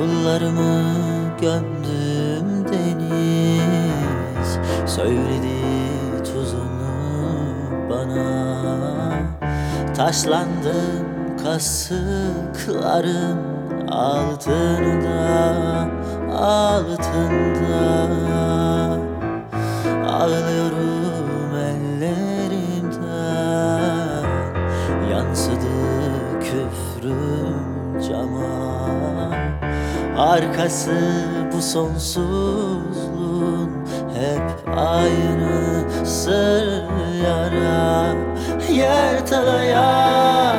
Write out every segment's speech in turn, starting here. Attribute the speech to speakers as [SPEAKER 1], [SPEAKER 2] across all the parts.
[SPEAKER 1] Bavullarımı gömdüm deniz, söyledi tuzunu bana. Taşlandım kasıklarım altında, altında. Ağlıyorum ellerimden, yansıdı küfrüm cama. Arkası bu sonsuzluğun hep aynı sır yara. Yırtılıyor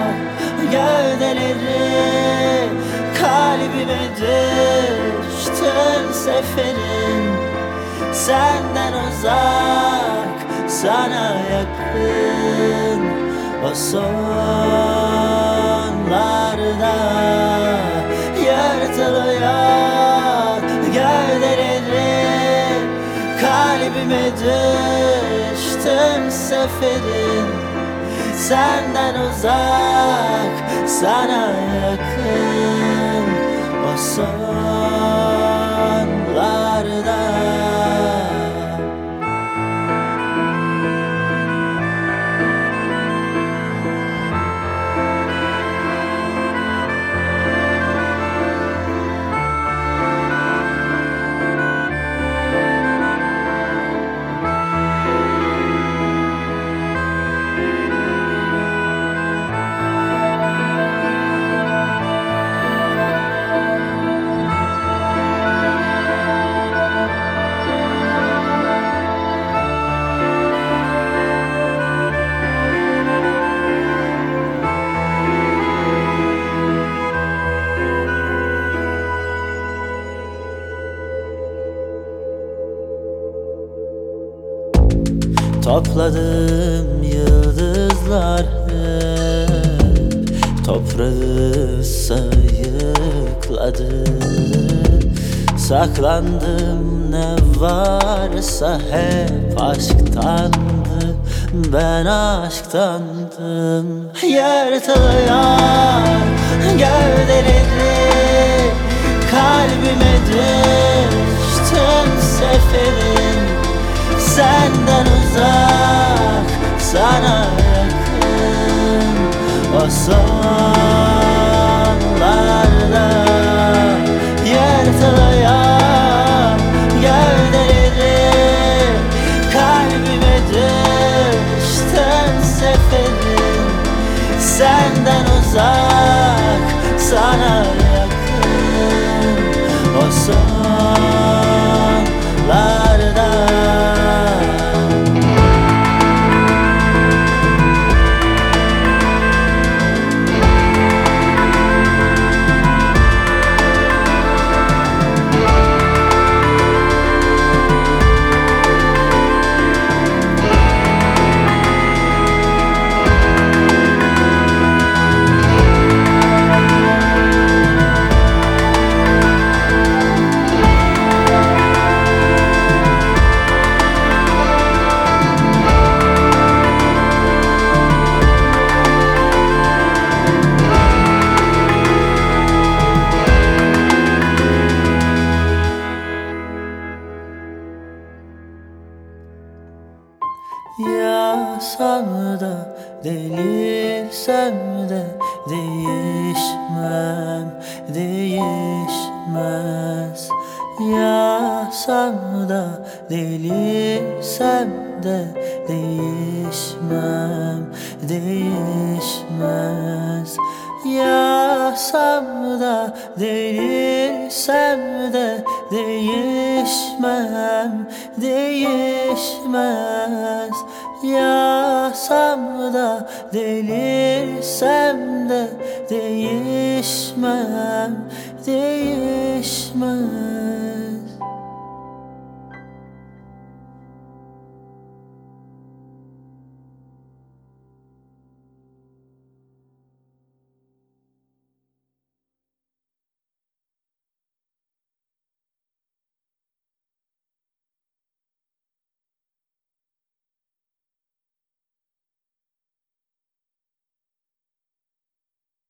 [SPEAKER 1] gövdeleri, kalbime düştün seferin. Senden uzak, sana yakın. O sonlarda yırtılıyor gövdeleri, kalbime düştün seferin. Senden uzak, sana yakın. O sonlarda. Topladım yıldızlar hep, toprağı sayıkladı. Saklandım ne varsa hep aşktandı, ben aşktandım. Yırtılıyor gövdeleri, kalbime düştün seferin. Senden uzak, sana yakın. O sonlarda yırtılıyor gövdeleri, kalbime düştün seferin. Senden uzak, sana yakın. O sonlarda. Yaşam da delirsen de değişmem, değişmez. Yaşam da delirsen de değişmem, değişmez. Yaşam da delirsen de değişmem, değişmez. Yaşam da delirsem de değişmem, değişmez.